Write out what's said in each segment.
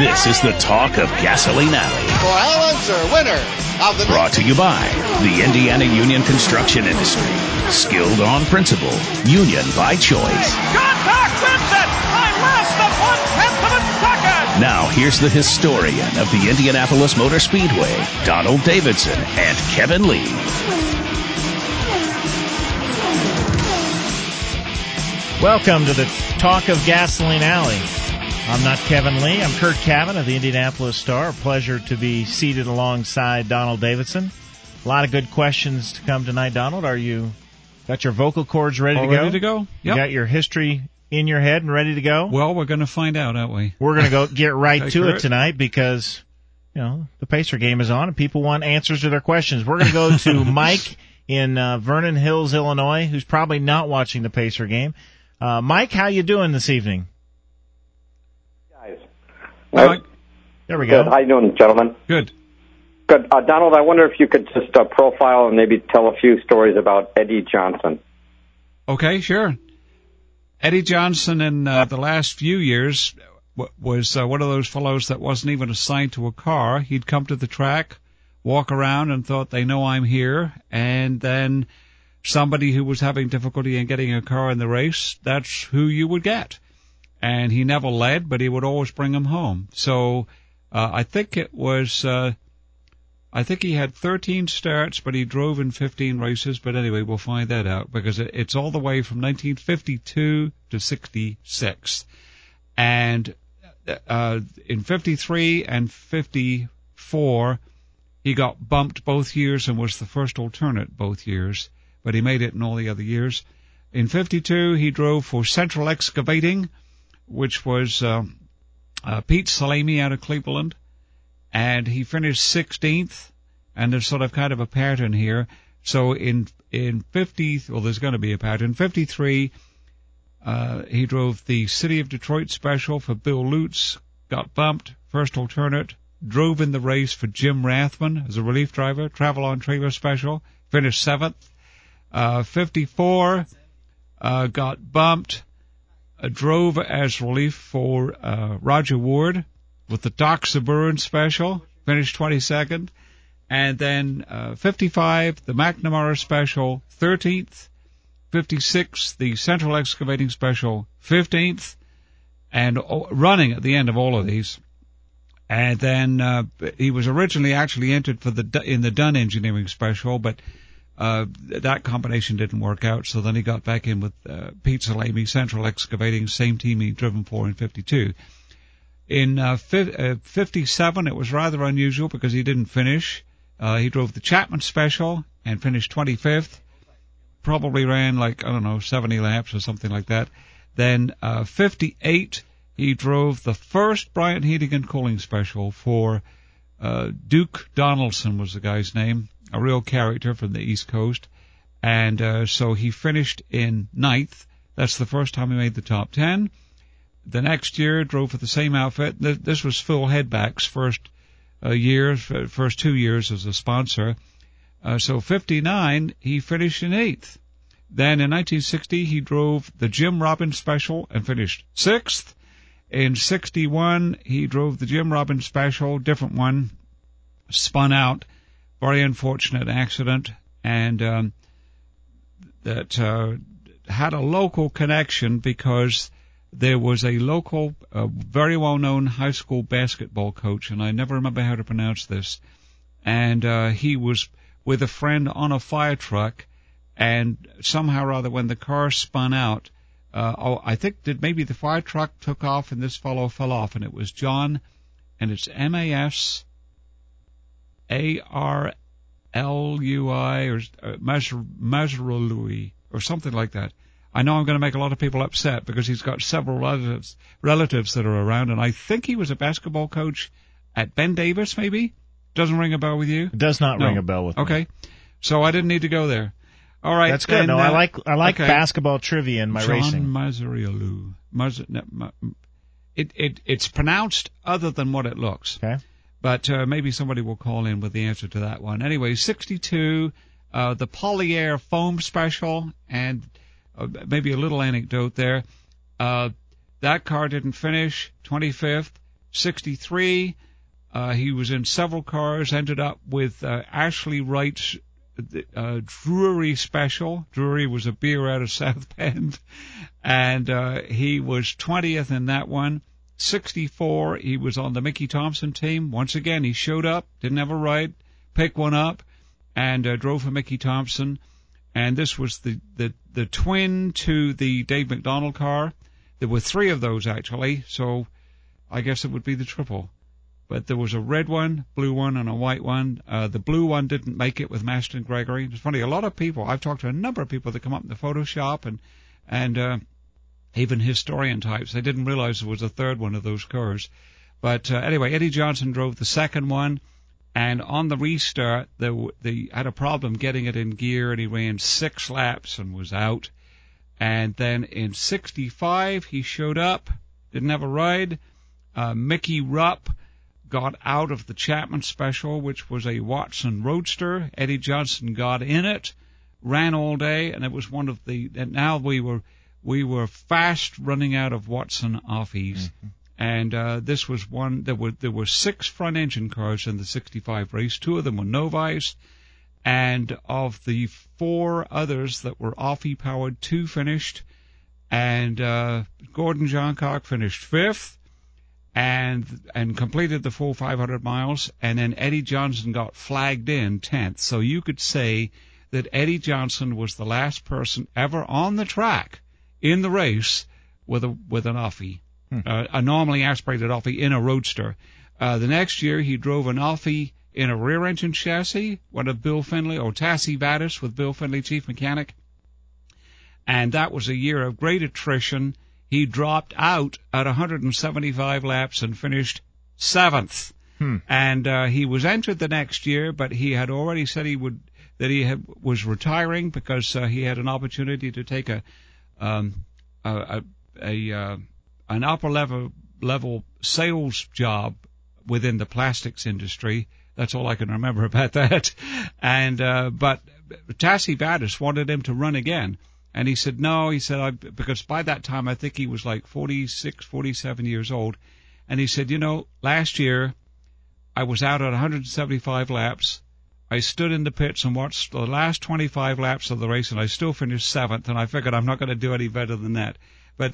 This is the Talk of Gasoline Alley. For Alan's winner of the Brought to you by the Indiana Union Construction Industry. Skilled on principle. Union by choice. Contact wins it by less than 1/10 of a second. Now here's the historian of the Indianapolis Motor Speedway, Donald Davidson and Kevin Lee. Welcome to the Talk of Gasoline Alley. I'm not Kevin Lee. I'm Kurt Cavan of the Indianapolis Star. A pleasure to be seated alongside Donald Davidson. A lot of good questions to come tonight, Donald. Are you got your vocal cords ready to go? Ready to go? Yep. You got your history in your head and ready to go? Well, we're going to find out, aren't we? We're going to go get right to Kurt. it tonight because, you know, the Pacer game is on and people want answers to their questions. We're going to go to Mike in Vernon Hills, Illinois, who's probably not watching the Pacer game. Mike, how you doing this evening? Well, there we go. Good. How you doing, gentlemen? Good. Good. Donald, I wonder if you could just profile and maybe tell a few stories about Eddie Johnson. Okay, sure. Eddie Johnson in the last few years was one of those fellows that wasn't even assigned to a car. He'd come to the track, walk around, and thought, they know I'm here. And then somebody who was having difficulty in getting a car in the race, that's who you would get. And he never led, but he would always bring them home. So I think it was, I think he had 13 starts, but he drove in 15 races. But anyway, we'll find that out because it's all the way from 1952 to 66. And in 53 and 54, he got bumped both years and was the first alternate both years, but he made it in all the other years. In 52, he drove for Central Excavating, which was Pete Salami out of Cleveland, and he finished 16th, and there's sort of kind of a pattern here. So in 50, well, there's going to be a pattern. 53, he drove the City of Detroit Special for Bill Lutz, got bumped, first alternate, drove in the race for Jim Rathman as a relief driver, Travel on Trailer Special, finished 7th. 54, got bumped, drove as relief for Roger Ward with the Doc Suburban Special, finished 22nd. And then 55, the McNamara Special, 13th. 56, the Central Excavating Special, 15th. And running at the end of all of these. And then he was originally actually entered for in the Dunn Engineering Special, but that combination didn't work out, so then he got back in with Pete Salami, Central Excavating, same team he'd driven for in 52. In 57, it was rather unusual because he didn't finish. He drove the Chapman Special and finished 25th. Probably ran 70 laps or something like that. Then 58, he drove the first Bryant Heating and Cooling Special for Duke Donaldson was the guy's name. A real character from the East Coast. And so he finished in 9th. That's the first time he made the top 10. The next year, drove for the same outfit. This was Phil Headback's first 2 years as a sponsor. So 59, he finished in 8th. Then in 1960, he drove the Jim Robbins Special and finished 6th. In 61, he drove the Jim Robbins Special, different one, spun out. Very unfortunate accident, and that had a local connection because there was a local, very well-known high school basketball coach, and I never remember how to pronounce this, and he was with a friend on a fire truck, and somehow or other when the car spun out, I think that maybe the fire truck took off and this fellow fell off, and it was John, and it's Masarlui or Masarlui or something like that. I know I'm going to make a lot of people upset because he's got several relatives that are around, and I think he was a basketball coach at Ben Davis, maybe? Doesn't ring a bell with you? It does not ring a bell with me. Okay. So I didn't need to go there. All right. That's good. And, I like okay. basketball trivia in my racing. John Masarlui. It's pronounced other than what it looks. Okay. But maybe somebody will call in with the answer to that one. Anyway, 62, the Polyair Foam Special, and maybe a little anecdote there. That car didn't finish, 25th. 63, he was in several cars, ended up with Ashley Wright's Drury Special. Drury was a beer out of South Bend, and he was 20th in that one. 64, he was on the Mickey Thompson team. Once again, he showed up, didn't have a ride, picked one up, and drove for Mickey Thompson. And this was the twin to the Dave McDonald car. There were 3 of those, actually, so I guess it would be the triple. But there was a red one, blue one, and a white one. The blue one didn't make it with Master and Gregory. It's funny, a lot of people, I've talked to a number of people that come up in the Photoshop and even historian types. They didn't realize there was a third one of those cars. But anyway, Eddie Johnson drove the second one, and on the restart, they had a problem getting it in gear, and he ran 6 laps and was out. And then in 65, he showed up, didn't have a ride. Mickey Rupp got out of the Chapman Special, which was a Watson Roadster. Eddie Johnson got in it, ran all day, and it was one of the. And now we were fast running out of Watson Offies, and this was one. There were 6 front engine cars in the 65 race. 2 of them were Novice, and of the 4 others that were Offie powered, 2 finished, and Gordon Johncock finished 5th. And completed the full 500 miles, and then Eddie Johnson got flagged in 10th. So you could say that Eddie Johnson was the last person ever on the track in the race with an Offie, a normally aspirated Offie in a Roadster. The next year he drove an Offie in a rear-engine chassis, one of Bill Finley, or Tassie Battis with Bill Finley, chief mechanic. And that was a year of great attrition. He dropped out at 175 laps and finished 7th. And he was entered the next year, but he had already said was retiring because he had an opportunity to take an upper level sales job within the plastics industry. That's all I can remember about that. And but Tassie Battis wanted him to run again. And he said, no, he said, because by that time I think he was like 46, 47 years old. And he said, last year I was out at 175 laps. I stood in the pits and watched the last 25 laps of the race, and I still finished 7th. And I figured I'm not going to do any better than that. But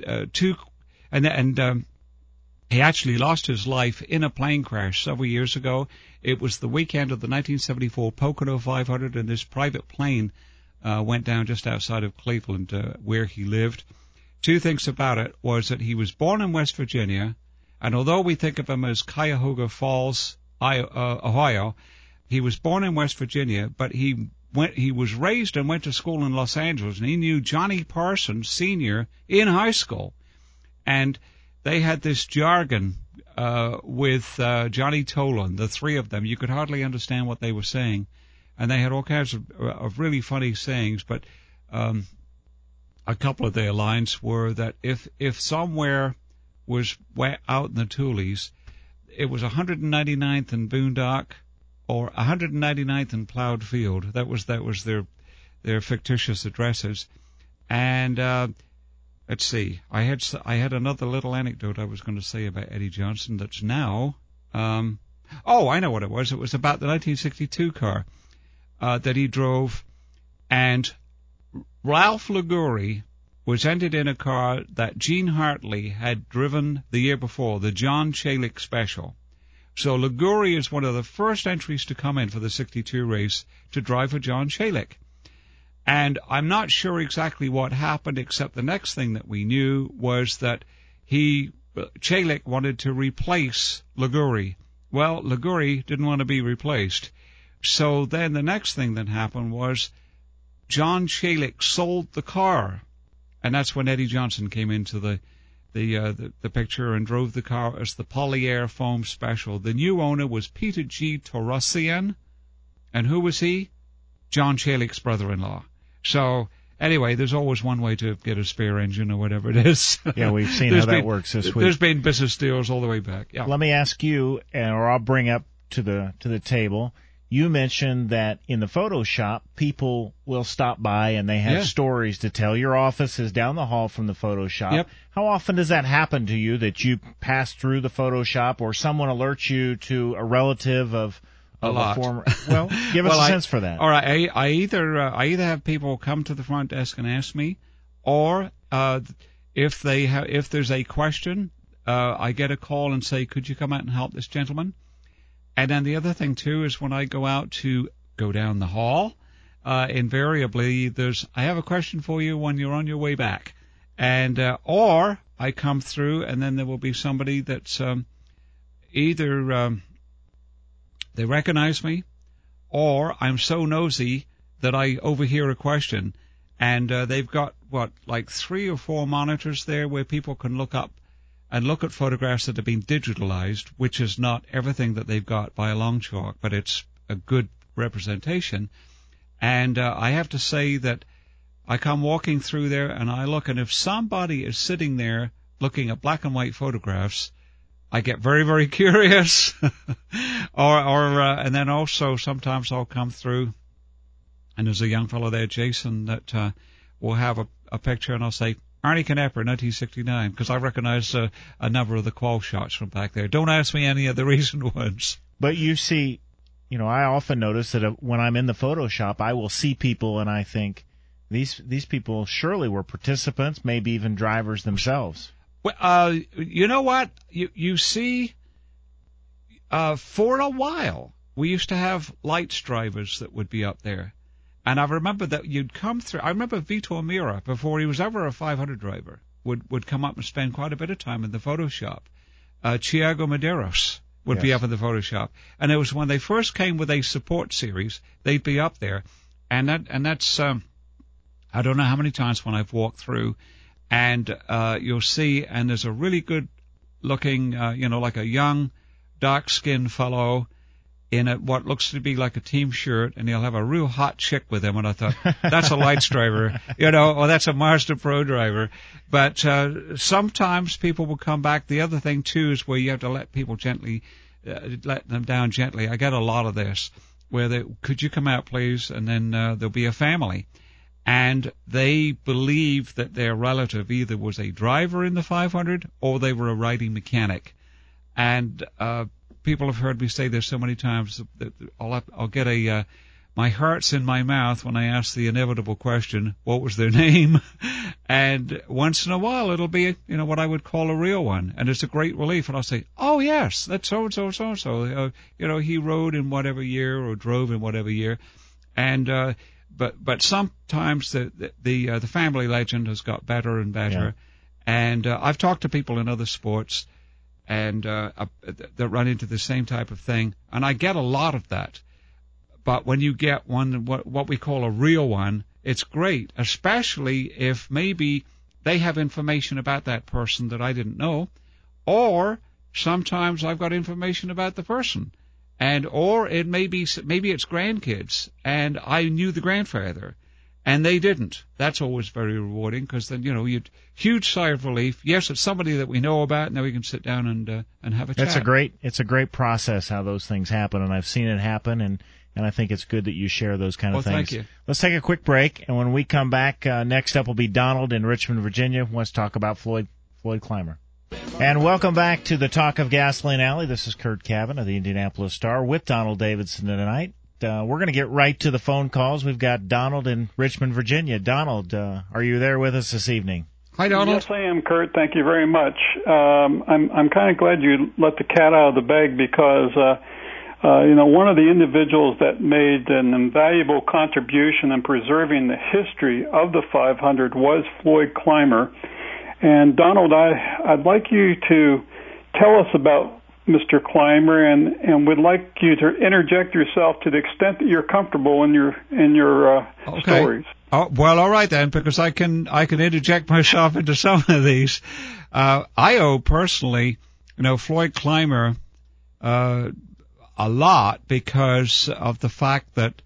he actually lost his life in a plane crash several years ago. It was the weekend of the 1974 Pocono 500, and this private plane went down just outside of Cleveland, where he lived. 2 things about it was that he was born in West Virginia, and although we think of him as Cuyahoga Falls, Ohio, he was born in West Virginia, but he was raised and went to school in Los Angeles, and he knew Johnny Parsons Sr. in high school. And they had this jargon with Johnny Tolan, the 3 of them. You could hardly understand what they were saying. And they had all kinds of really funny sayings, but a couple of their lines were that if somewhere was out in the Tules, it was 199th in Boondock or 199th in Plowed Field. That was their fictitious addresses. And let's see, I had another little anecdote I was going to say about Eddie Johnson that's now. I know what it was. It was about the 1962 car that he drove, and Ralph Liguri was entered in a car that Gene Hartley had driven the year before, the John Chalik Special. So Liguri is one of the first entries to come in for the 62 race to drive for John Chalik. And I'm not sure exactly what happened, except the next thing that we knew was that Chalik wanted to replace Liguri. Well, Liguri didn't want to be replaced. So then the next thing that happened was John Chalik sold the car, and that's when Eddie Johnson came into the picture and drove the car as the Polyair Foam Special. The new owner was Peter G. Torosian, and who was he? John Chalik's brother-in-law. So anyway, there's always one way to get a spare engine or whatever it is. Yeah, we've seen how that works this week. There's been business deals all the way back. Yeah. Let me ask you, or I'll bring up to the table. you mentioned that in the photo shop, people will stop by and they have stories to tell. Your office is down the hall from the photo shop. Yep. How often does that happen to you, that you pass through the photo shop or someone alerts you to a relative of a former? Well, give us a sense for that. All right. I either have people come to the front desk and ask me, or if there's a question, I get a call and say, could you come out and help this gentleman? And then the other thing, too, is when I go out to go down the hall, invariably I have a question for you when you're on your way back. And or I come through and then there will be somebody that's either they recognize me, or I'm so nosy that I overhear a question. And they've got, like 3 or 4 monitors there where people can look up and look at photographs that have been digitalized, which is not everything that they've got by a long chalk, but it's a good representation. And I have to say that I come walking through there and I look, and if somebody is sitting there looking at black and white photographs, I get very, very curious. And then also sometimes I'll come through and there's a young fellow there, Jason, that will have a picture, and I'll say, Arnie Knepper, 1969, because I recognize a number of the qual shots from back there. Don't ask me any of the recent ones. But you see, I often notice that when I'm in the photo shop, I will see people and I think, these people surely were participants, maybe even drivers themselves. Well, you know what? You see, for a while, we used to have lights drivers that would be up there. And I remember that you'd come through. I remember Vito Amira, before he was ever a 500 driver, would come up and spend quite a bit of time in the photo shop. Thiago Medeiros would be up in the photo shop. And it was when they first came with a support series, they'd be up there. And that's I don't know how many times when I've walked through, and you'll see, and there's a really good looking, like a young, dark-skinned fellow in what looks to be like a team shirt, and he'll have a real hot chick with him. And I thought, that's a lights driver, or that's a Mazda Pro driver. But sometimes people will come back. The other thing, too, is where you have to let people let them down gently. I get a lot of this, where could you come out, please? And then there'll be a family. And they believe that their relative either was a driver in the 500 or they were a riding mechanic. And people have heard me say this so many times that I'll get my heart's in my mouth when I ask the inevitable question, what was their name? And once in a while it'll be, what I would call a real one. And it's a great relief. And I'll say, oh yes, that's so-and-so, so-and-so. He rode in whatever year or drove in whatever year. And, but sometimes the family legend has got better and better. Yeah. And, I've talked to people in other sports and that run into the same type of thing, and I get a lot of that. But when you get one, what we call a real one, it's great, especially if maybe they have information about that person that I didn't know, or sometimes I've got information about the person, or it maybe it's grandkids, and I knew the grandfather, and they didn't. That's always very rewarding, because then, you'd huge sigh of relief. Yes, it's somebody that we know about, and then we can sit down and have a chat. It's a great process how those things happen, and I've seen it happen, and I think it's good that you share those kind of things. Thank you. Let's take a quick break, and when we come back, next up will be Donald in Richmond, Virginia, who wants to talk about Floyd Clymer. And welcome back to the Talk of Gasoline Alley. This is Kurt Cavan of the Indianapolis Star with Donald Davidson tonight. We're going to get right to the phone calls. We've got Donald in Richmond, Virginia. Donald, are you there with us this evening? Hi, Donald. Yes, I am, Kurt. Thank you very much. I'm kind of glad you let the cat out of the bag because, one of the individuals that made an invaluable contribution in preserving the history of the 500 was Floyd Clymer. And Donald, I'd like you to tell us about Mr. Clymer, and would like you to interject yourself to the extent that you're comfortable in your okay. Stories. Oh, well, all right then, because I can interject myself into some of these. I owe personally, Floyd Clymer a lot because of the fact that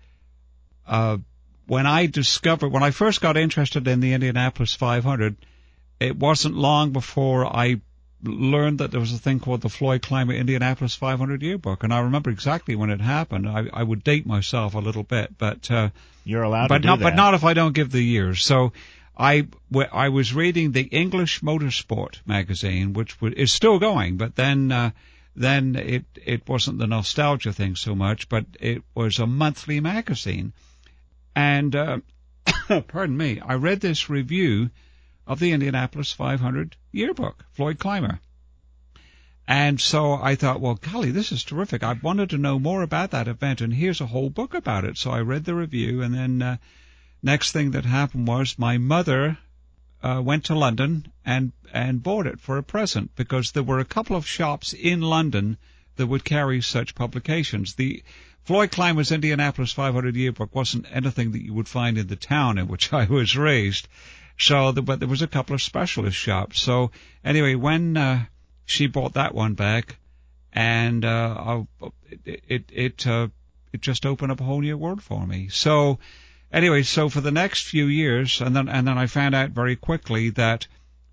when I first got interested in the Indianapolis 500, it wasn't long before I learned that there was a thing called the Floyd Clymer Indianapolis 500 yearbook, and I remember exactly when it happened. I would date myself a little bit, but you're allowed to do that. But not if I don't give the years. So I was reading the English Motorsport magazine, which is still going, but then it wasn't the nostalgia thing so much, but it was a monthly magazine, and pardon me, I read this review of the Indianapolis 500 yearbook, Floyd Clymer. And so I thought, well, golly, this is terrific. I wanted to know more about that event, and here's a whole book about it. So I read the review, and then next thing that happened was my mother went to London and bought it for a present, because there were a couple of shops in London that would carry such publications. The Floyd Clymer's Indianapolis 500 yearbook wasn't anything that you would find in the town in which I was raised. So, but there was a couple of specialist shops. So anyway, when she bought that one back, and it just opened up a whole new world for me. So anyway, so for the next few years, and then I found out very quickly that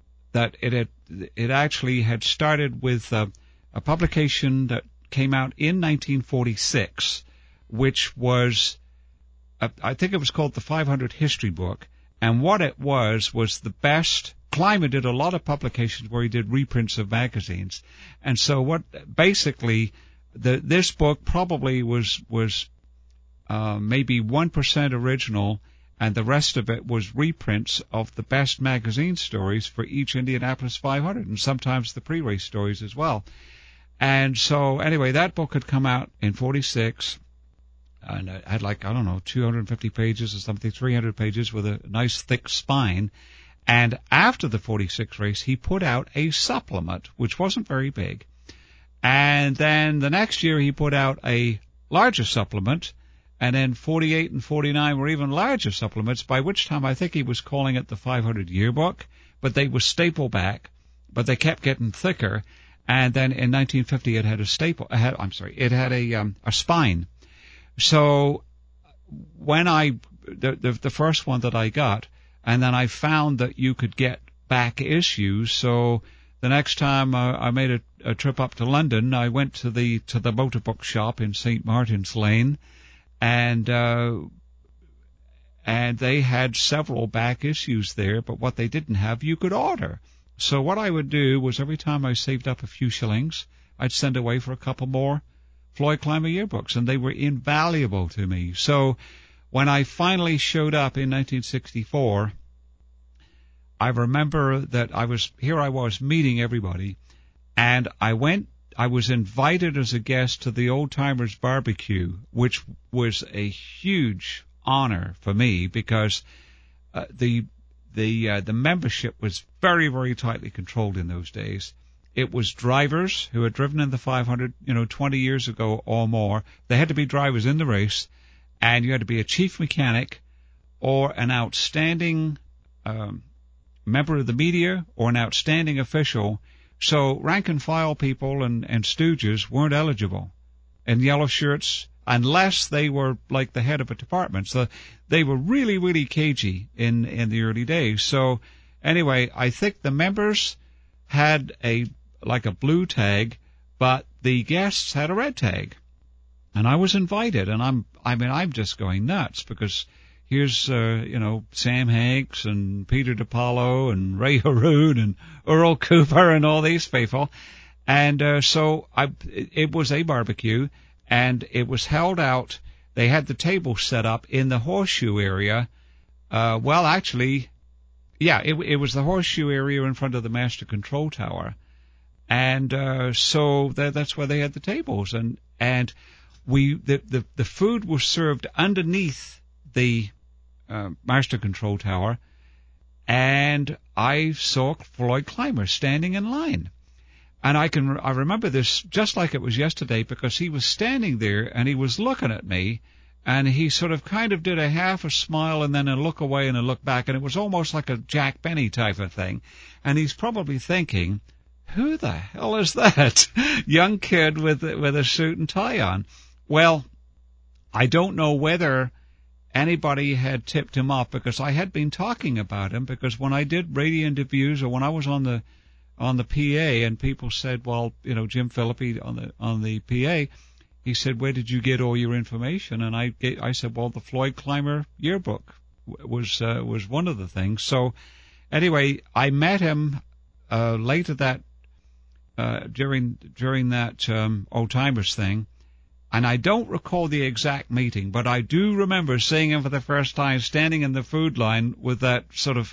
it actually had started with a publication that came out in 1946, which was I think it was called the 500 History Book. And what it was the best. Clymer did a lot of publications where he did reprints of magazines. And so basically, this book probably was maybe 1% original, and the rest of it was reprints of the best magazine stories for each Indianapolis 500, and sometimes the pre-race stories as well. And so anyway, that book had come out in 46. And it had 250 pages or something, 300 pages with a nice thick spine. And after the 46 race, he put out a supplement, which wasn't very big. And then the next year, he put out a larger supplement. And then 48 and 49 were even larger supplements, by which time I think he was calling it the 500 yearbook. But they were staple back, but they kept getting thicker. And then in 1950, it had a spine. So when the first one that I got, and then I found that you could get back issues. So the next time I made a trip up to London, I went to the motor book shop in St. Martin's Lane, and they had several back issues there, but what they didn't have, you could order. So what I would do was every time I saved up a few shillings, I'd send away for a couple more Floyd Clymer yearbooks, and they were invaluable to me. So when I finally showed up in 1964, I remember that I was meeting everybody, and I was invited as a guest to the Old Timers Barbecue, which was a huge honor for me, because the membership was very, very tightly controlled in those days. It was drivers who had driven in the 500, 20 years ago or more. They had to be drivers in the race, and you had to be a chief mechanic or an outstanding member of the media or an outstanding official. So rank and file people and stooges weren't eligible, and yellow shirts, unless they were like the head of a department. So they were really, really cagey in the early days. So anyway, I think the members had a blue tag, but the guests had a red tag. And I was invited, and I'm just going nuts, because here's, Sam Hanks and Peter DiPaolo and Ray Haroon and Earl Cooper and all these people. And so it was a barbecue, and it was held out. They had the table set up in the horseshoe area. It was the horseshoe area in front of the Master Control Tower. And so that's where they had the tables. And the food was served underneath the Master Control Tower, and I saw Floyd Clymer standing in line. And I remember this just like it was yesterday, because he was standing there and he was looking at me, and he sort of kind of did a half a smile and then a look away and a look back, and it was almost like a Jack Benny type of thing. And he's probably thinking, who the hell is that young kid with a suit and tie on? Well, I don't know whether anybody had tipped him off, because I had been talking about him, because when I did radio interviews or when I was on the on the PA, and people said, well, Jim Philippi on the PA, he said, where did you get all your information? And I said, well, the Floyd Clymer yearbook was one of the things. So anyway, I met him later that during that Old Timers thing, and I don't recall the exact meeting, but I do remember seeing him for the first time standing in the food line with that sort of,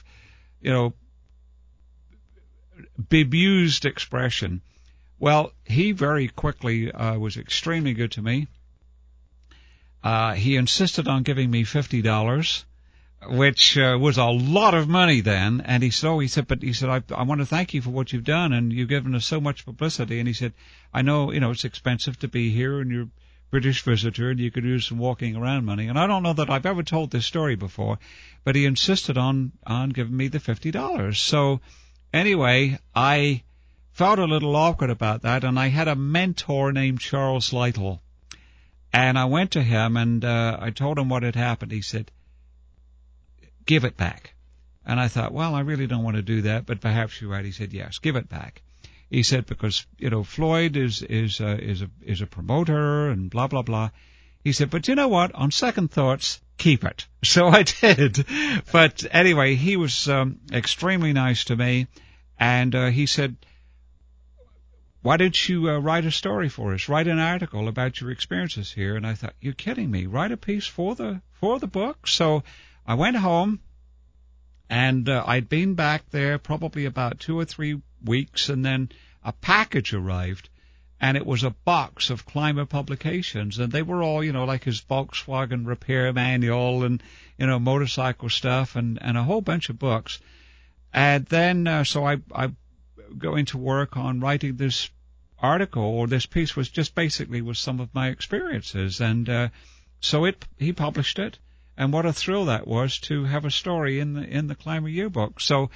bemused expression. Well, he very quickly was extremely good to me. He insisted on giving me $50, which was a lot of money then. And he said, I want to thank you for what you've done, and you've given us so much publicity. And he said, I know, it's expensive to be here, and you're a British visitor, and you could use some walking around money. And I don't know that I've ever told this story before, but he insisted on giving me the $50. So anyway, I felt a little awkward about that, and I had a mentor named Charles Lytle. And I went to him, and I told him what had happened. He said, give it back. And I thought, well, I really don't want to do that, but perhaps you're right. He said, yes, give it back. He said, because, Floyd is a promoter and blah, blah, blah. He said, but you know what? On second thoughts, keep it. So I did. But anyway, he was extremely nice to me. And he said, why don't you write a story for us? Write an article about your experiences here. And I thought, you're kidding me. Write a piece for the book? So I went home, and I'd been back there probably about 2 or 3 weeks, and then a package arrived, and it was a box of Clymer publications, and they were all, like his Volkswagen repair manual and, motorcycle stuff and a whole bunch of books. And then, so I go into work on writing this article, or this piece was just basically was some of my experiences. And, so he published it. And what a thrill that was to have a story in the Clymer yearbook. So,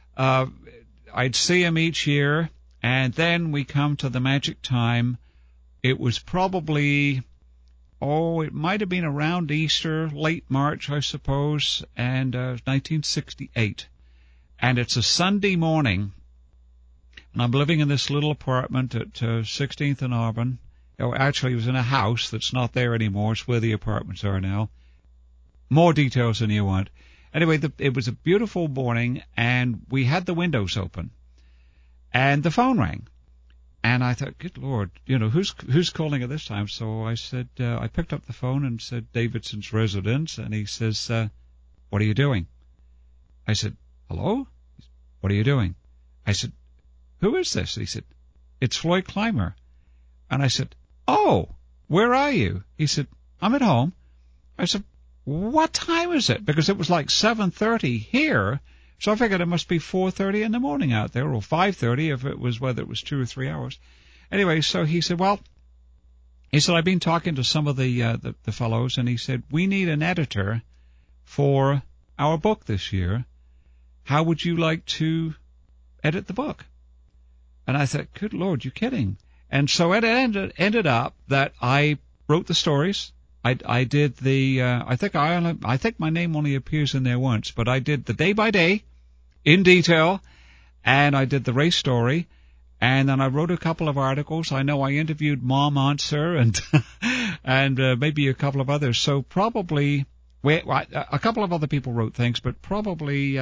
I'd see him each year, and then we come to the magic time. It was probably, it might have been around Easter, late March, I suppose, and 1968. And it's a Sunday morning, and I'm living in this little apartment at 16th and Auburn. Actually, it was in a house that's not there anymore. It's where the apartments are now. More details than you want. Anyway, it was a beautiful morning, and we had the windows open, and the phone rang, and I thought, good Lord, who's calling at this time? So I said, I picked up the phone and said, Davidson's residence, and he says, what are you doing? I said, hello? What are you doing? I said, who is this? He said, it's Floyd Clymer. And I said, oh, where are you? He said, I'm at home. I said, what time is it? Because it was like 7:30 here, so I figured it must be 4:30 in the morning out there, or 5:30 if it was whether it was 2 or 3 hours. Anyway, so he said, I've been talking to some of the fellows, and he said, we need an editor for our book this year. How would you like to edit the book? And I thought, good Lord, you're kidding. And so it ended up that I wrote the stories. I did the, I think my name only appears in there once, but I did the day by day in detail, and I did the race story, and then I wrote a couple of articles. I know I interviewed Mom Answer and maybe a couple of others. So probably, a couple of other people wrote things, but probably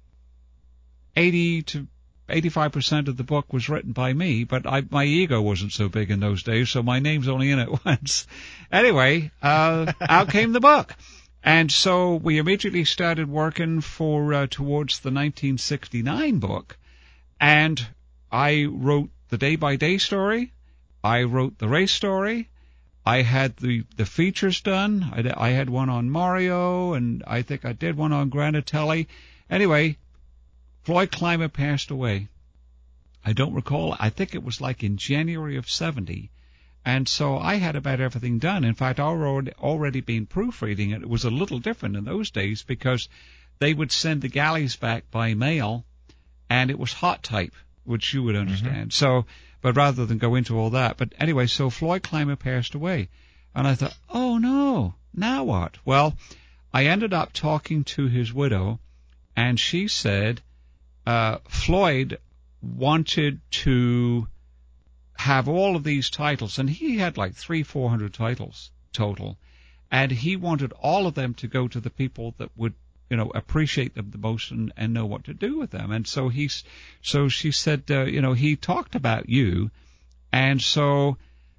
80 to 85% of the book was written by me, but my ego wasn't so big in those days, so my name's only in it once. Anyway, out came the book. And so we immediately started working towards the 1969 book, and I wrote the day-by-day story, I wrote the race story, I had the features done, I had one on Mario, and I think I did one on Granatelli. Anyway, Floyd Clymer passed away. I don't recall. I think it was like in January of 70. And so I had about everything done. In fact, I already been proofreading it. It was a little different in those days because they would send the galleys back by mail, and it was hot type, which you would understand. Mm-hmm. So, but rather than go into all that. But anyway, so Floyd Clymer passed away. And I thought, oh no, now what? Well, I ended up talking to his widow, and she said, Floyd wanted to have all of these titles, and he had like 300-400 titles total, and he wanted all of them to go to the people that would, appreciate them the most and know what to do with them. And so she said, he talked about you, and so,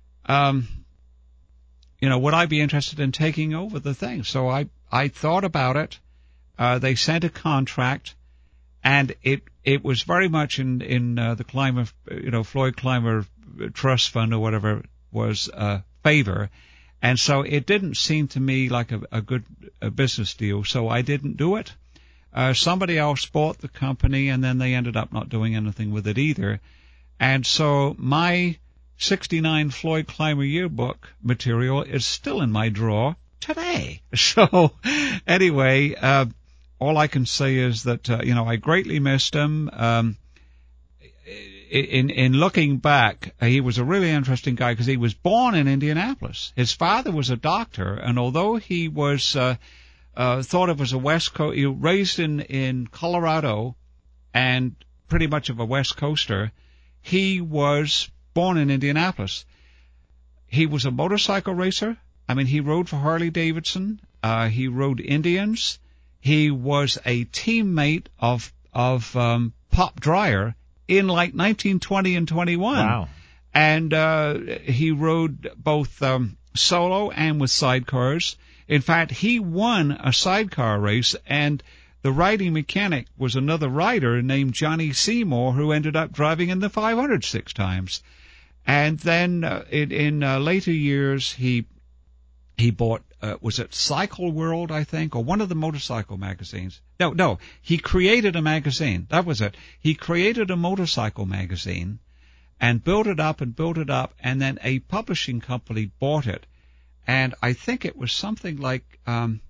would I be interested in taking over the thing? So I thought about it. They sent a contract, and it was very much in the Clymer, Floyd Clymer Trust Fund or whatever was favor. And so it didn't seem to me like a good business deal, so I didn't do it. Somebody else bought the company, and then they ended up not doing anything with it either. And so my 69 Floyd Clymer yearbook material is still in my drawer today. So anyway, all I can say is that, I greatly missed him. In looking back, he was a really interesting guy because he was born in Indianapolis. His father was a doctor, and although he was thought of as a West Coast, he was raised in Colorado and pretty much of a West Coaster, he was born in Indianapolis. He was a motorcycle racer. I mean, he rode for Harley Davidson. He rode Indians. He was a teammate of Pop Dreyer in like 1920 and 21. Wow. And he rode both solo and with sidecars. In fact, he won a sidecar race, and the riding mechanic was another rider named Johnny Seymour, who ended up driving in the 500 6 times. And then in later years, he bought, was it Cycle World, I think, or one of the motorcycle magazines? No, he created a magazine. That was it. He created a motorcycle magazine and built it up, and then a publishing company bought it. And I think it was something like, and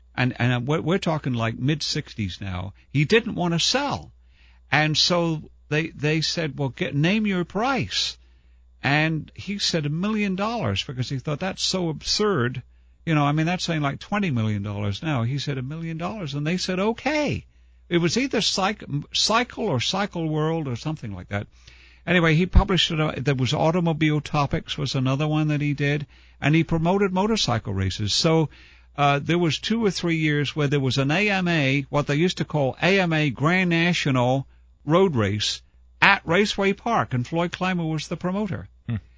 we're talking like mid-60s now. He didn't want to sell. And so they said, well, name your price. And he said $1 million because he thought that's so absurd. That's saying like $20 million now. He said $1 million, and they said, okay. It was either Cycle or Cycle World or something like that. Anyway, he published it. There was Automobile Topics was another one that he did, and he promoted motorcycle races. So there was 2 or 3 years where there was an AMA, what they used to call AMA Grand National Road Race at Raceway Park, and Floyd Clymer was the promoter.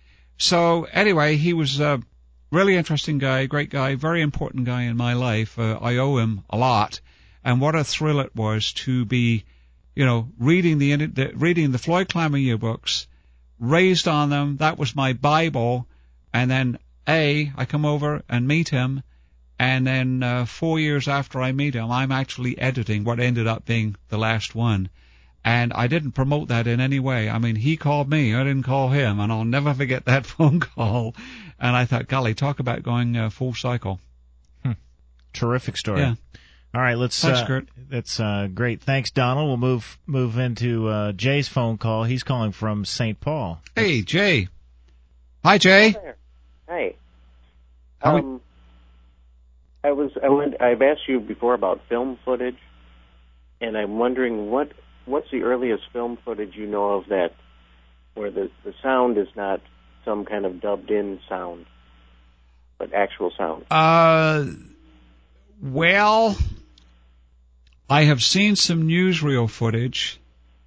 So anyway, he was really interesting guy, great guy, very important guy in my life. I owe him a lot, and what a thrill it was to be, reading the Floyd Clymer yearbooks, raised on them. That was my Bible, and then I come over and meet him, and then 4 years after I meet him, I'm actually editing what ended up being the last one. And I didn't promote that in any way. I mean, he called me, I didn't call him, and I'll never forget that phone call. And I thought, golly, talk about going full cycle. Terrific story. Yeah. All right, let's. Thanks, Kurt. That's great. Thanks, Donald. We'll move into Jay's phone call. He's calling from St. Paul. Hey, Jay. Hi, Jay. Hi. How I've asked you before about film footage, and I'm wondering what's the earliest film footage you know of that where the sound is not some kind of dubbed in sound, but actual sound? Well, I have seen some newsreel footage.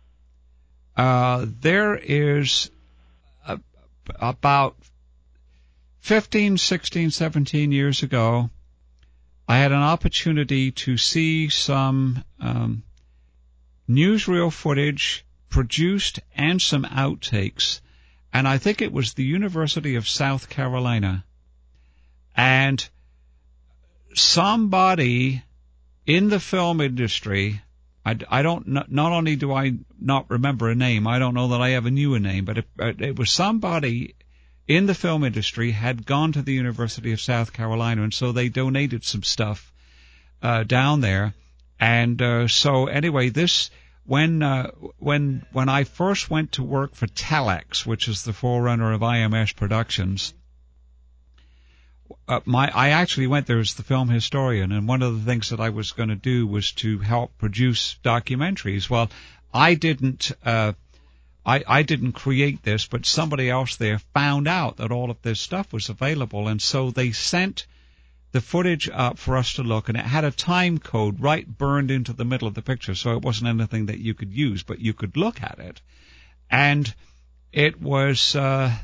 There is about 15, 16, 17 years ago, I had an opportunity to see some newsreel footage produced and some outtakes, and I think it was the University of South Carolina. And somebody in the film industry, I don't, not only do I not remember a name, I don't know that I ever knew a name, but it was somebody in the film industry had gone to the University of South Carolina, and so they donated some stuff down there. And so anyway, when I first went to work for Telex, which is the forerunner of IMS Productions, I actually went there as the film historian, and one of the things that I was going to do was to help produce documentaries. Well, I didn't I didn't create this, but somebody else there found out that all of this stuff was available, and so they sent the footage up for us to look, and it had a time code right burned into the middle of the picture, so it wasn't anything that you could use, but you could look at it. And it was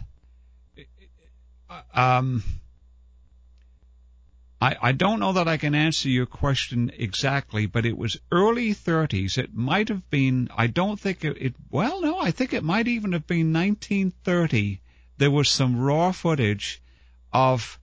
I don't know that I can answer your question exactly, but it was early 30s. It might have been, I don't think I think it might even have been 1930. There was some raw footage of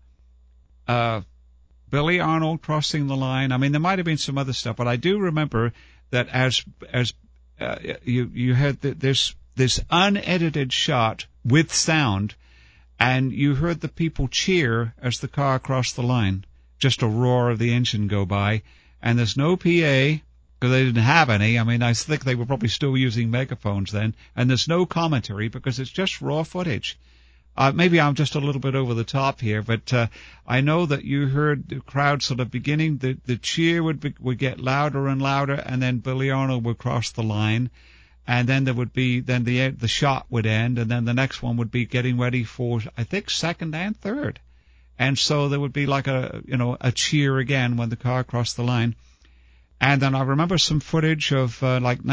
Billy Arnold crossing the line. I mean, there might have been some other stuff, but I do remember that as you had this unedited shot with sound, and you heard the people cheer as the car crossed the line. Just a roar of the engine go by, and there's no PA, because they didn't have any. I mean, I think they were probably still using megaphones then, and there's no commentary because it's just raw footage. Maybe I'm just a little bit over the top here, but I know that you heard the crowd sort of beginning, the cheer would get louder and louder, and then Billy Arnold would cross the line, and then there would be, then the shot would end, and then the next one would be getting ready for, I think, second and third. And so there would be like a cheer again when the car crossed the line. And then I remember some footage of like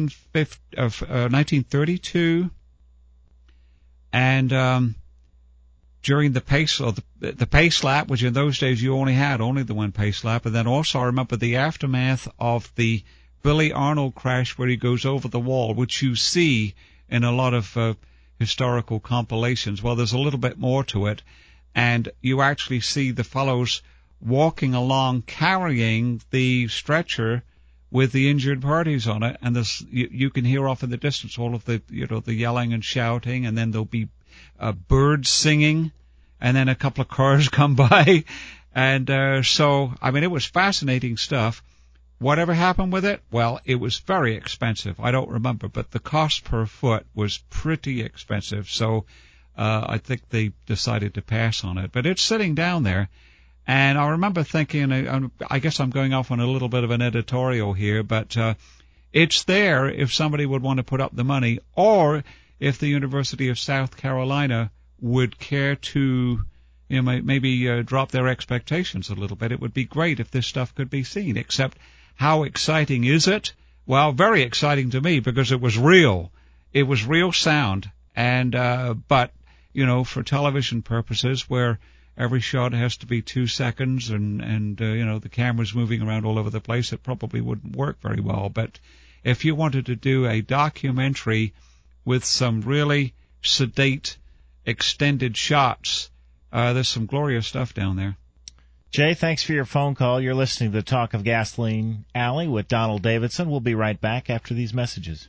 1932, and during the pace or the pace lap, which in those days you only had the one pace lap. And then also I remember the aftermath of the Billy Arnold crash where he goes over the wall, which you see in a lot of historical compilations. Well, there's a little bit more to it. And you actually see the fellows walking along carrying the stretcher with the injured parties on it, and you can hear off in the distance all of the the yelling and shouting, and then there'll be birds singing, and then a couple of cars come by, and so I mean it was fascinating stuff. Whatever happened with it? Well, it was very expensive. I don't remember, but the cost per foot was pretty expensive, so I think they decided to pass on it. But it's sitting down there, and I remember thinking, I guess I'm going off on a little bit of an editorial here, but it's there if somebody would want to put up the money, or if the University of South Carolina would care to maybe drop their expectations a little bit. It would be great if this stuff could be seen, except how exciting is it? Well, very exciting to me because it was real. It was real sound, and but for television purposes, where every shot has to be 2 seconds and the camera's moving around all over the place, it probably wouldn't work very well. But if you wanted to do a documentary with some really sedate, extended shots, there's some glorious stuff down there. Jay, thanks for your phone call. You're listening to the Talk of Gasoline Alley with Donald Davidson. We'll be right back after these messages.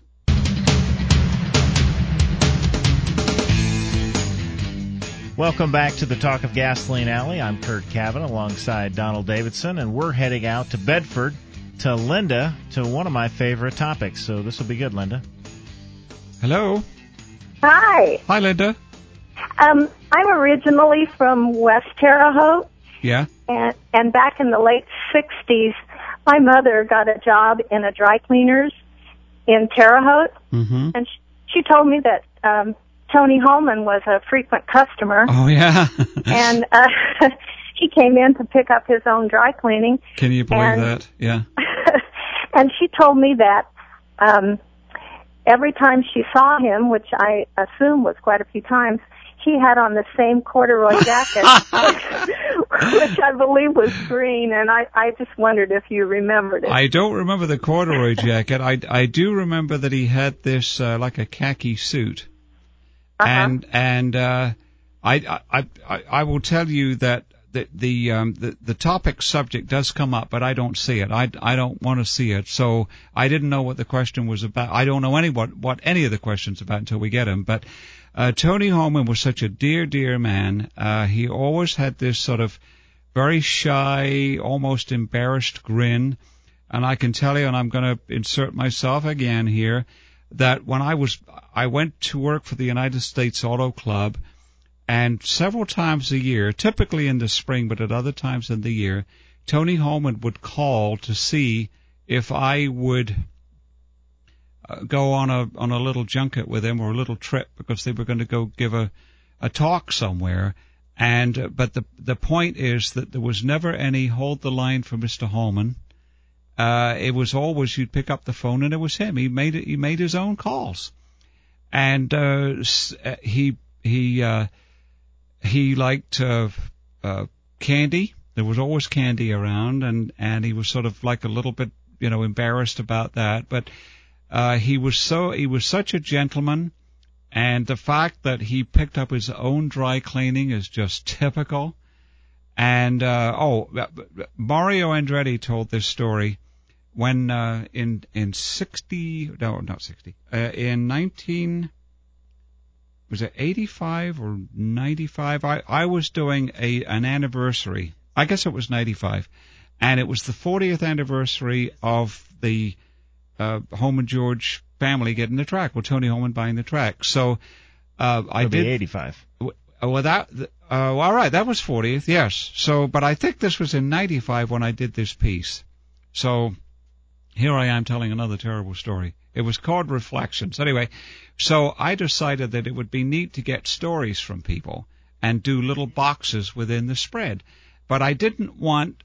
Welcome back to the Talk of Gasoline Alley. I'm Kurt Cavan alongside Donald Davidson, and we're heading out to Bedford to Linda to one of my favorite topics. So this will be good, Linda. Hello. Hi. Hi, Linda. I'm originally from West Terre Haute. Yeah. And back in the late 60s, my mother got a job in a dry cleaners in Terre Haute. Mm-hmm. And she told me that Tony Holman was a frequent customer. Oh, yeah. And he came in to pick up his own dry cleaning. Can you believe that? Yeah. And she told me that every time she saw him, which I assume was quite a few times, he had on the same corduroy jacket, which I believe was green, and I just wondered if you remembered it. I don't remember the corduroy jacket. I do remember that he had this like a khaki suit. Uh-huh. And I will tell you that the topic subject does come up, but I don't see it. I don't want to see it. So I didn't know what the question was about. I don't know what any of the questions about until we get them. But Tony Holman was such a dear man. He always had this sort of very shy, almost embarrassed grin. And I can tell you, and I'm going to insert myself again here, that when I went to work for the United States Auto Club, and several times a year, typically in the spring, but at other times in the year, Tony Holman would call to see if I would go on a little junket with him or a little trip because they were going to go give a talk somewhere. And but the point is that there was never any hold the line for Mr. Holman. It was always you'd pick up the phone and it was him. He made his own calls, and he liked candy. There was always candy around, and he was sort of like a little bit embarrassed about that. But he was such a gentleman, and the fact that he picked up his own dry cleaning is just typical. And Mario Andretti told this story when in 85 or 95? I was doing an anniversary. I guess it was 95, and it was the 40th anniversary of the Holman George family getting the track. Well, Tony Holman buying the track. So I did 85. Well, all right, that was 40th, yes. So, but I think this was in 95 when I did this piece. So here I am telling another terrible story. It was called Reflections. Anyway, so I decided that it would be neat to get stories from people and do little boxes within the spread. But I didn't want,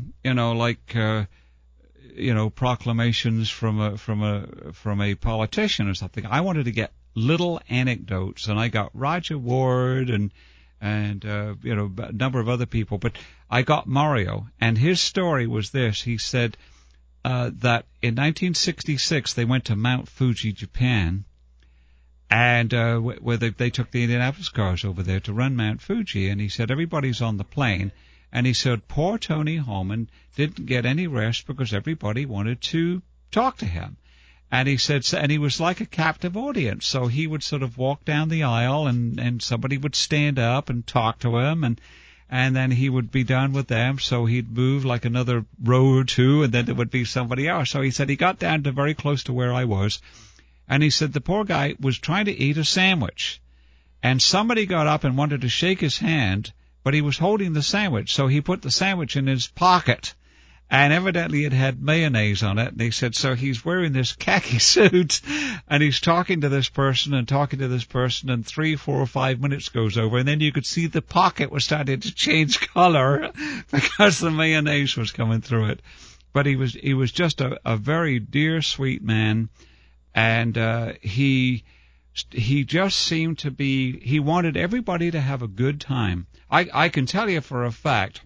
proclamations from a politician or something. I wanted to get little anecdotes, and I got Roger Ward and a number of other people. But I got Mario, and his story was this. He said that in 1966 they went to Mount Fuji, Japan, and where they took the Indianapolis cars over there to run Mount Fuji. And he said everybody's on the plane, and he said poor Tony Holman didn't get any rest because everybody wanted to talk to him. And he said, and he was like a captive audience. So he would sort of walk down the aisle, and somebody would stand up and talk to him, and then he would be done with them. So he'd move like another row or two, and then there would be somebody else. So he said he got down to very close to where I was, and he said the poor guy was trying to eat a sandwich, and somebody got up and wanted to shake his hand, but he was holding the sandwich, so he put the sandwich in his pocket. And evidently it had mayonnaise on it. And he said, so he's wearing this khaki suit, and he's talking to this person, and 3, 4, or 5 minutes goes over, and then you could see the pocket was starting to change color because the mayonnaise was coming through it. But he was just a very dear, sweet man, and he just seemed to be, he wanted everybody to have a good time. I can tell you for a fact,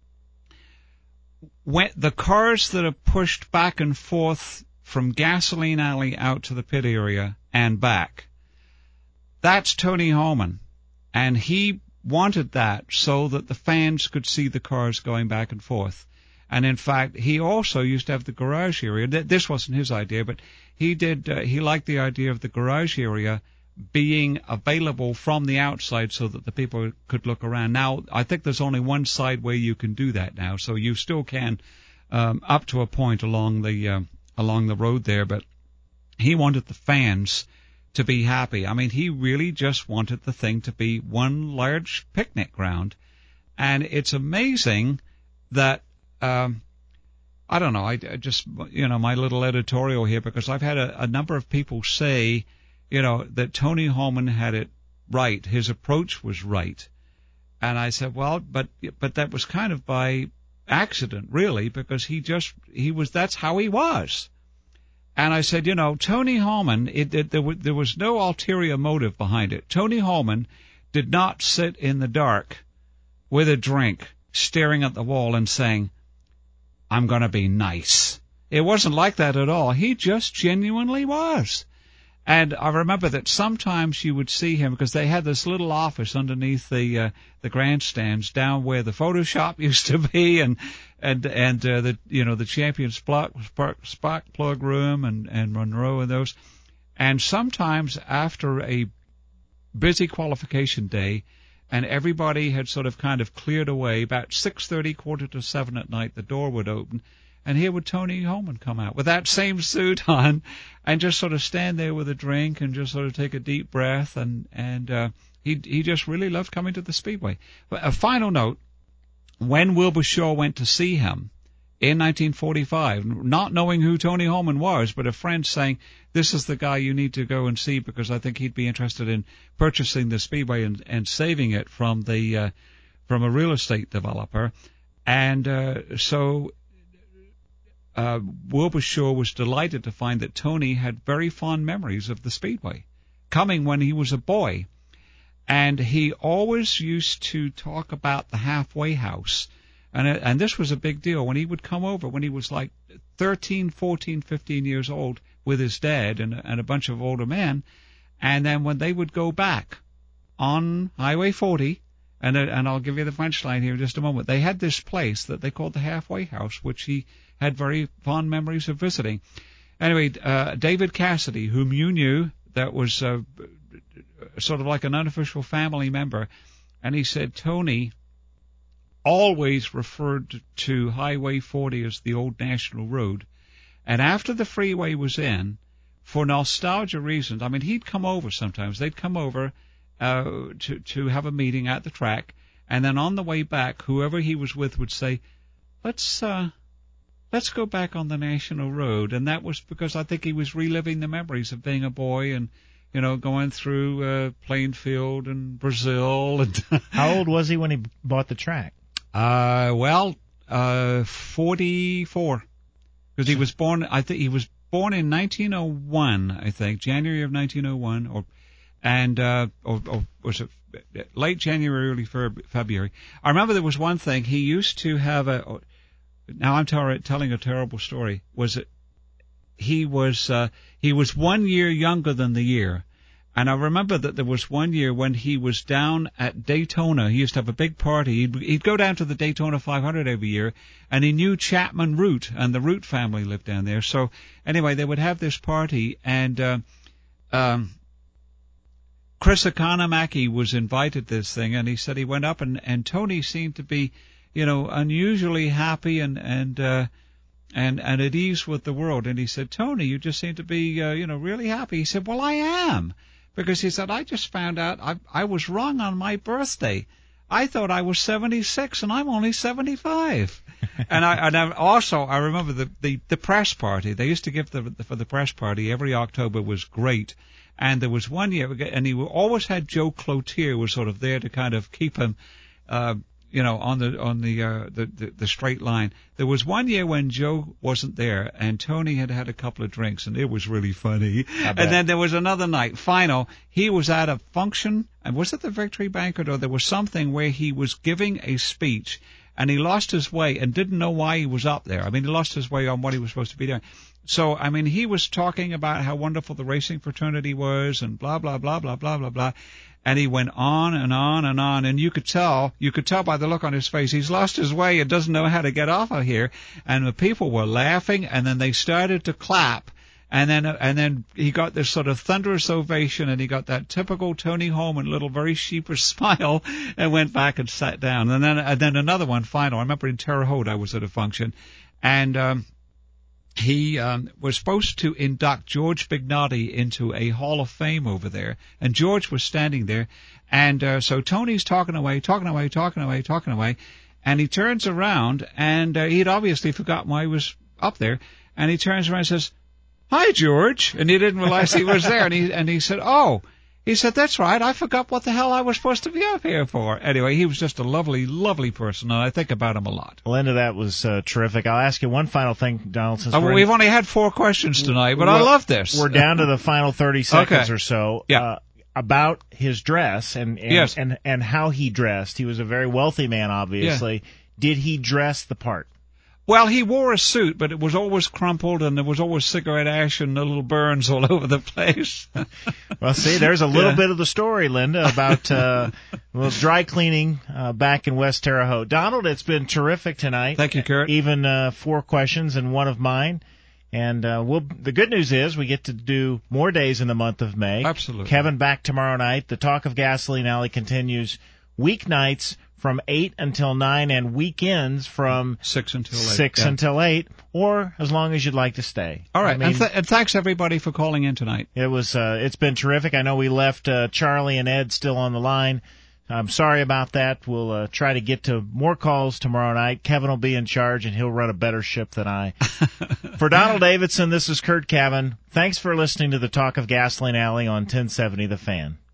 when the cars that are pushed back and forth from Gasoline Alley out to the pit area and back, that's Tony Holman. And he wanted that so that the fans could see the cars going back and forth. And in fact, he also used to have the garage area. This wasn't his idea, but he liked the idea of the garage area being available from the outside so that the people could look around. Now, I think there's only one side way you can do that now, so you still can up to a point along the road there, but he wanted the fans to be happy. I mean, he really just wanted the thing to be one large picnic ground. And it's amazing that I don't know, I just, my little editorial here, because I've had a number of people say, that Tony Holman had it right. His approach was right. And I said, well, but that was kind of by accident, really, because that's how he was. And I said, Tony Holman, there was no ulterior motive behind it. Tony Holman did not sit in the dark with a drink, staring at the wall and saying, I'm going to be nice. It wasn't like that at all. He just genuinely was. And I remember that sometimes you would see him, because they had this little office underneath the grandstands down where the photo shop used to be, and the Champion Spark Plug room and Monroe and those. And sometimes after a busy qualification day, and everybody had sort of kind of cleared away, about 6:30, 6:45 at night, the door would open. And here would Tony Holman come out with that same suit on, and just sort of stand there with a drink and just sort of take a deep breath. And he just really loved coming to the Speedway. But a final note: when Wilbur Shaw went to see him in 1945, not knowing who Tony Holman was, but a friend saying, this is the guy you need to go and see because I think he'd be interested in purchasing the Speedway and saving it from a real estate developer. And so Wilbur Shaw was delighted to find that Tony had very fond memories of the Speedway, coming when he was a boy. And he always used to talk about the halfway house. And this was a big deal. When he would come over, when he was like 13, 14, 15 years old with his dad and a bunch of older men, and then when they would go back on Highway 40, and I'll give you the French line here in just a moment, they had this place that they called the halfway house, which he had very fond memories of visiting. Anyway, David Cassidy, whom you knew, that was sort of like an unofficial family member, and he said Tony always referred to Highway 40 as the old national road. And after the freeway was in, for nostalgia reasons, I mean, he'd come over sometimes. They'd come over to have a meeting at the track, and then on the way back, whoever he was with would say, let's go back on the national road. And that was because I think he was reliving the memories of being a boy and, you know, going through Plainfield and Brazil. And How old was he when he bought the track? 44. Because he was born, I think he was born in 1901, I think, January of 1901, or was it late January, early February. I remember there was one thing, he used to have now I'm telling a terrible story, was it, he was 1 year younger than the year. And I remember that there was 1 year when he was down at Daytona. He used to have a big party. He'd go down to the Daytona 500 every year, and he knew Chapman Root, and the Root family lived down there. So anyway, they would have this party, and Chris Economaki was invited to this thing, and he said he went up, and Tony seemed to be, you know, unusually happy and at ease with the world. And he said, Tony, you just seem to be, really happy. He said, well, I am. Because he said, I just found out I was wrong on my birthday. I thought I was 76 and I'm only 75. and I remember the press party. They used to give for the press party every October was great. And there was 1 year, and he always had Joe Cloutier was sort of there to kind of keep him, on the straight line. There was 1 year when Joe wasn't there, and Tony had had a couple of drinks, and it was really funny. And then there was another night, final. He was at a function, and was it the Victory Banquet, or there was something where he was giving a speech, and he lost his way and didn't know why he was up there. I mean, he lost his way on what he was supposed to be doing. So, I mean, he was talking about how wonderful the racing fraternity was, and blah, blah, blah, blah, blah, blah, blah. And he went on and on and on, and you could tell by the look on his face, he's lost his way and doesn't know how to get off of here. And the people were laughing, and then they started to clap, and then he got this sort of thunderous ovation, and he got that typical Tony Holman little very sheepish smile, and went back and sat down. And then another one, final. I remember in Terre Haute I was at a function, and he was supposed to induct George Bignotti into a Hall of Fame over there, and George was standing there, and so Tony's talking away, and he turns around, and he'd obviously forgotten why he was up there, and he turns around and says, "Hi, George," and he didn't realize he was there, and he said, "Oh." He said, "That's right, I forgot what the hell I was supposed to be up here for." Anyway, he was just a lovely, lovely person, and I think about him a lot. Linda, that was terrific. I'll ask you one final thing, Donald. Since we've only had 4 questions tonight, but I love this. We're down to the final 30 seconds or so. Yeah. About his dress and yes. and how he dressed. He was a very wealthy man, obviously. Yeah. Did he dress the part? Well, he wore a suit, but it was always crumpled, and there was always cigarette ash and little burns all over the place. Well, see, there's a little bit of the story, Linda, about dry cleaning back in West Terre Haute. Donald, it's been terrific tonight. Thank you, Kurt. Even 4 questions and one of mine. And the good news is we get to do more days in the month of May. Absolutely. Kevin back tomorrow night. The Talk of Gasoline Alley continues weeknights from 8 until 9, and weekends from 6 until 8. 6 until 8, or as long as you'd like to stay. All right, and thanks everybody for calling in tonight. It's been terrific. I know we left Charlie and Ed still on the line. I'm sorry about that. We'll try to get to more calls tomorrow night. Kevin will be in charge, and he'll run a better ship than I. For Donald Davidson, this is Kurt Cavan. Thanks for listening to the Talk of Gasoline Alley on 1070 The Fan.